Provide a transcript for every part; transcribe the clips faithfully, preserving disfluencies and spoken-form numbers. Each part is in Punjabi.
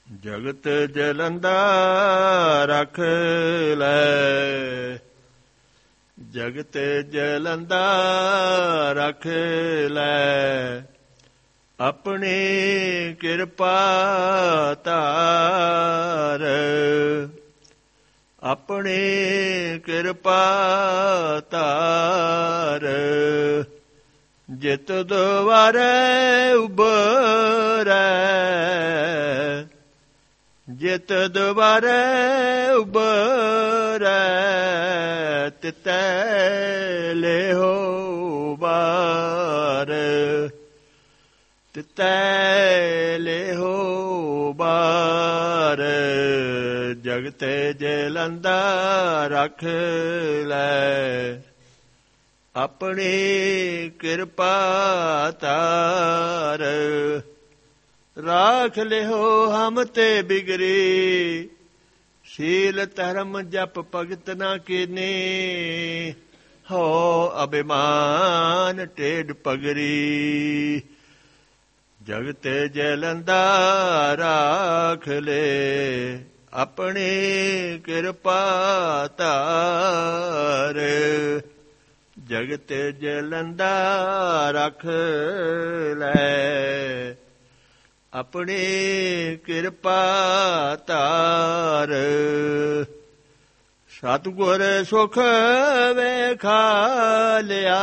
ਜਗਤ ਜਲੰਦਾ ਰਖ ਲੈ, ਜਗਤ ਜਲੰਦਾ ਰਖ ਲੈ, ਆਪਣੀ ਕਿਰਪਾ ਧਾਰ, ਆਪਣੀ ਕਿਰਪਾ ਧਾਰ, ਜਿਤ ਦੁਆਰੇ ਉਬਰੈ, ਜਿਤ ਦੁਆਰੇ ਉਬਰੈ, ਤਿਤੈ ਲਿਹੋ ਬਾਰ, ਤਿਤੈ ਲਿਹੋ ਬਾਰ, ਜਗਤੇ ਜਲੰਦਾ ਰਖ ਲੈ, ਆਪਣੀ ਕਿਰਪਾ ਧਾਰ, ਰਾਖ ਲਿਹੋ ਹਮ ਤੇ ਬਿਗਰੀ, ਸ਼ੀਲ ਧਰਮ ਜਪ ਭਗਤ ਨਾ ਕੀਨੀ, ਹੋ ਅਭਿਮਾਨ ਟੇਢ ਪਗਰੀ, ਜਗਤੇ ਜਲੰਦਾ ਰਾਖ ਲੈ, ਆਪਣੀ ਕਿਰਪਾ ਧਾਰ, ਜਗਤੇ ਜਲੰਦਾ ਰਖ ਲੈ, ਆਪਣੀ ਕਿਰਪਾ ਧਾਰ, ਸਤਿਗੁਰ ਸੁਖ ਵੇਖਾ ਲਿਆ,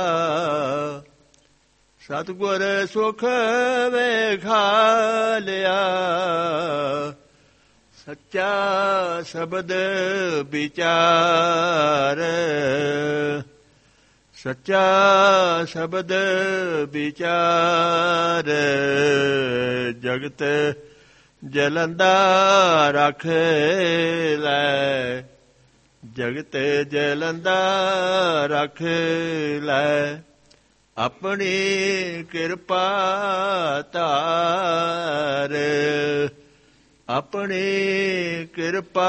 ਸਤਿਗੁਰ ਸੁਖ ਵੇਖਾ ਲਿਆ, ਸੱਚਾ ਸ਼ਬਦ ਵਿਚਾਰ, ਸੱਚਾ ਸ਼ਬਦ ਵਿਚਾਰ, ਜਗਤ ਜਲੰਦਾ ਰਖ ਲੈ, ਜਗਤ ਜਲੰਦਾ ਰਖ ਲੈ, ਆਪਣੀ ਕਿਰਪਾ ਧਾਰ, ਆਪਣੀ ਕਿਰਪਾ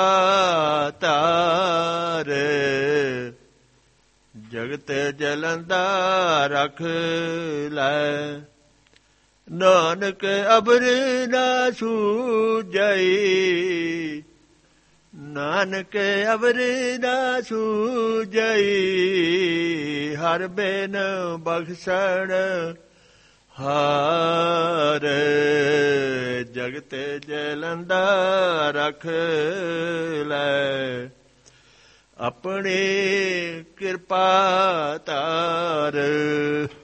ਧਾਰ, ਜਗਤ ਜਲੰਦਾ ਰਖ ਲੈ, ਨਾਨਕ ਅਬਰ ਨਾ ਸੂਝਈ, ਨਾਨਕ ਅਬਰ ਨਾ ਸੂਝਈ, ਹਰ ਬਿਨ ਬਖਸ਼ਣ ਹਾਰ, ਜਗਤ ਜਲੰਦਾ ਰਖ ਲੈ, ਆਪਣੀ ਕਿਰਪਾ ਧਾਰ।